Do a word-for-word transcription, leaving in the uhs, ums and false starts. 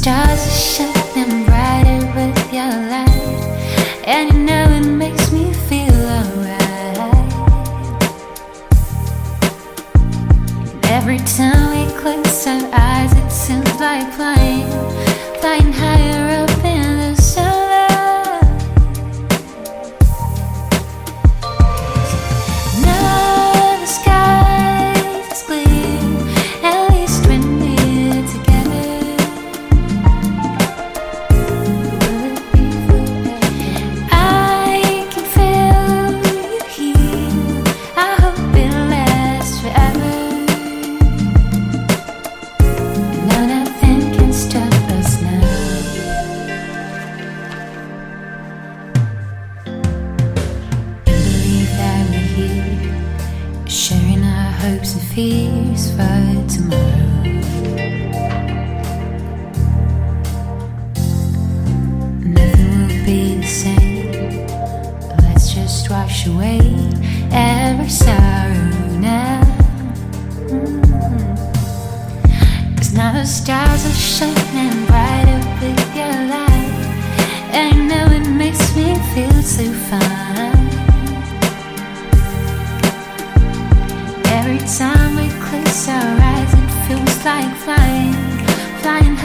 stars are shining brighter with your light, and you know it makes me feel alright. Every time we close our eyes, it seems like flying, flying higher up in the sunlight. Now the sky is clear, at least when we're together. I can feel you here, I hope it lasts forever. No, nothing can stop us now. Believe that we're here, sharing our hopes and fears for tomorrow. Nothing will be the same. Let's just wash away every sorrow now. Mm. Cause now the stars are shining brighter with your light, and you know it makes me feel so fine. Every time we close our eyes, it feels like flying, flying